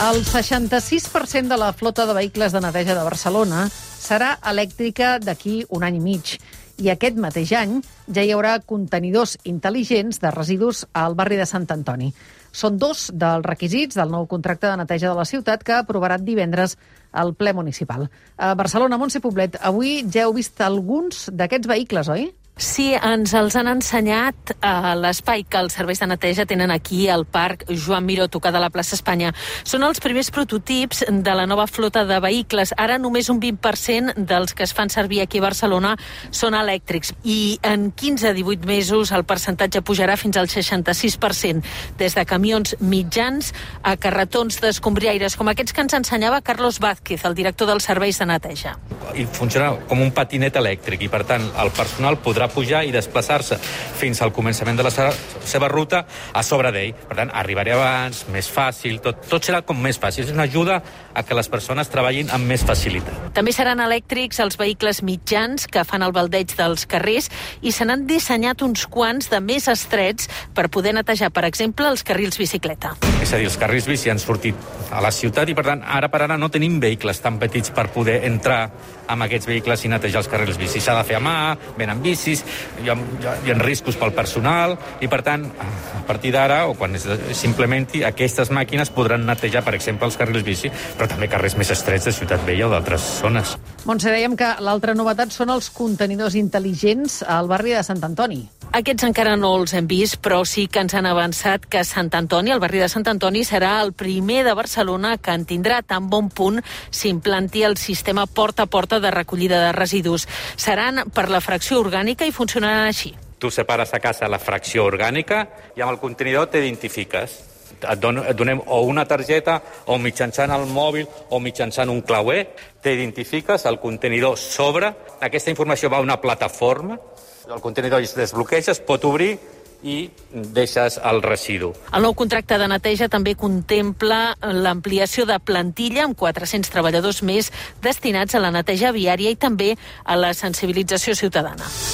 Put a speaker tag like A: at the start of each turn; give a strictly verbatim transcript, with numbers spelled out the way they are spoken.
A: El seixanta-sis per cent de la flota de vehicles de neteja de Barcelona serà elèctrica d'aquí un any i mig. I aquest mateix any ja hi haurà contenidors intel·ligents de residus al barri de Sant Antoni. Són dos dels requisits del nou contracte de neteja de la ciutat que aprovaran divendres al ple municipal. A Barcelona, Montse Poblet, avui ja heu vist alguns d'aquests vehicles, oi?
B: Sí, ens els han ensenyat a l'espai que els serveis de neteja tenen aquí al Parc Joan Miró, tocat a la plaça Espanya. Són els primers prototips de la nova flota de vehicles. Ara només un vint per cent dels que es fan servir aquí a Barcelona són elèctrics i en quinze a divuit mesos el percentatge pujarà fins al seixanta-sis per cent, des de camions mitjans a carretons d'escombriaires, com aquests que ens ensenyava Carlos Vázquez, el director dels serveis de neteja.
C: I funciona com un patinet elèctric i, per tant, el personal podrà pujar i desplaçar-se fins al començament de la seva ruta a sobre d'ell. Per tant, arribaré abans, més fàcil, tot, tot serà com més fàcil. És una ajuda a que les persones treballin amb més facilitat.
B: També seran elèctrics els vehicles mitjans que fan el baldeig dels carrers i se n'han dissenyat uns quants de més estrets per poder netejar, per exemple, els carrils bicicleta.
C: És a dir, els carrils bici han sortit a la ciutat i, per tant, ara per ara no tenim vehicles tan petits per poder entrar amb aquests vehicles i netejar els carrils bici. S'ha de fer a mà, venen bicis, hi ha, hi ha riscos pel personal i, per tant, a partir d'ara, o quan s'implementi, aquestes màquines podran netejar, per exemple, els carrils bici, però també carrers més estrets de Ciutat Vella o d'altres zones.
A: Montse, dèiem que l'altra novetat són els contenidors intel·ligents al barri de Sant Antoni.
B: Aquests encara no els hem vist, però sí que ens han avançat que Sant Antoni, el barri de Sant Antoni, serà el primer de Barcelona que en tindrà tan bon punt s'implanti el sistema porta a porta de recollida de residus. Seran per la fracció orgànica i funcionaran així.
C: Tu separes a casa la fracció orgànica i amb el contenidor t'identifiques. Et, don, et donem o una targeta o mitjançant el mòbil o mitjançant un clauer, t'identifiques, el contenidor s'obre, aquesta informació va a una plataforma, el contenidor es desbloqueja, es pot obrir i deixes el residu.
B: El nou contracte de neteja també contempla l'ampliació de plantilla amb quatre-cents treballadors més destinats a la neteja viària i també a la sensibilització ciutadana.